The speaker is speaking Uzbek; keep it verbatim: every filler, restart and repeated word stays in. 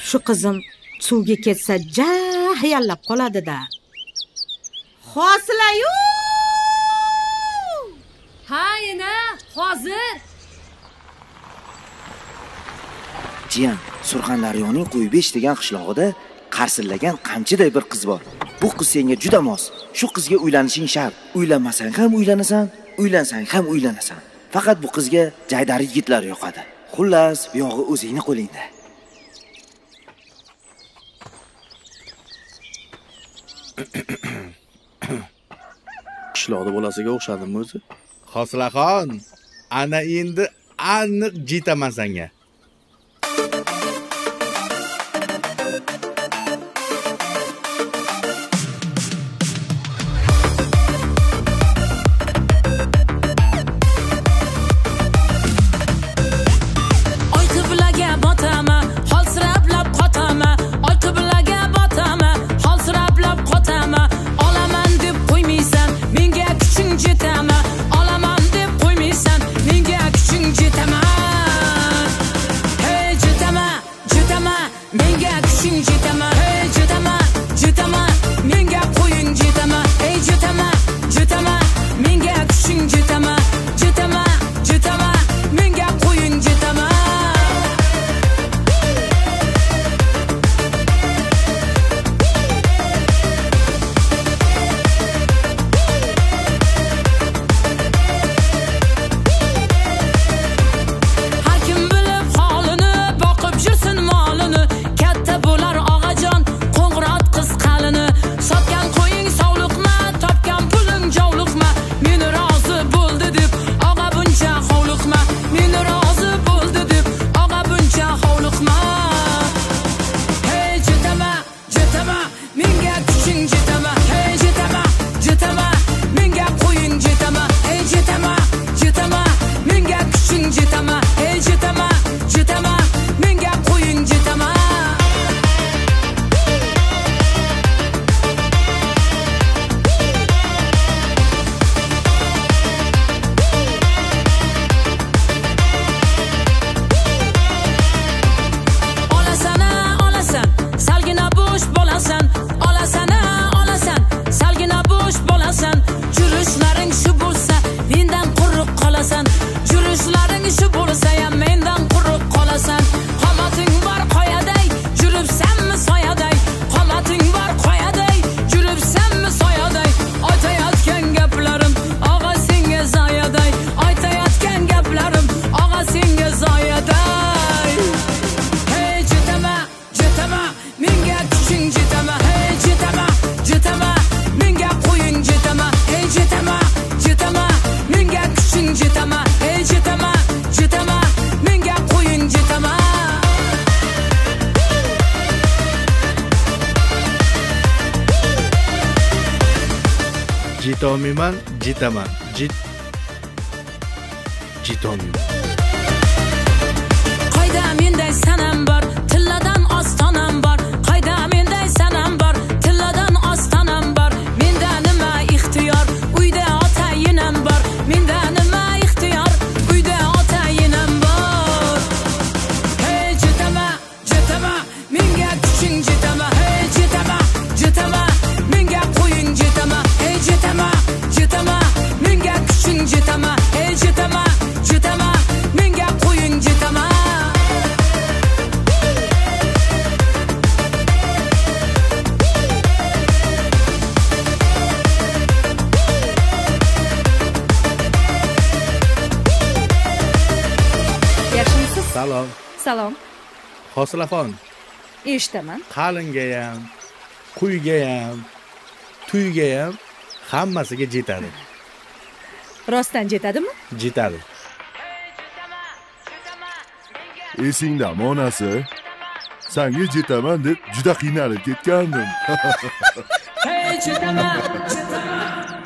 Shu qizim suvga ketsa jahiyallab qoladi-da. Hosila-yu! Ha, ena, hozir. Jiyan, Surxondaryoning Qo'ybesh degan qishlog'ida qarsillagan qamchiday bir qiz bor. Bu qiz senga juda mos. Shu qizga uylanishing shart. Uylanmasang ham uylanasan, uylansang ham uylanasan. Faqat bu qizga jaydari yigitlar yoqadi. Xullas, bu yog'i o'zingning qo'lingda. Qishloqda bolasiga o'xshadimmi o'zi? Hosilaxon, ana endi aniq jetaman senga. Jitomiman, jitaman. Jit Jitomiman. Qayda menday sanam bor, tilladan ostonam bor. Qayda menday sanam bor, tilladan ostonam bor. Menda nima ixtiyor, uyda otayinam bor. Menda nima ixtiyor, uyda otayinam bor. Hey jitama, jitama, menga kuching jitama. Hey jitama, jitama, menga qo'ying jitama. Hey jitama, jitama, menga kuching jitama. Hey jitama, jitama, menga qo'ying jitama. Yaxshimisiz? Salom. Salom. Hosilaxon, Eshitaman. qalinga ham, quyga ham, tuyga ham hammasiga jetadi. Rostdan jetadimi? Jetadi. Esingdami onasi? Senga jetaman deb juda qiynalib ketgandim. Hey jitama, jitama.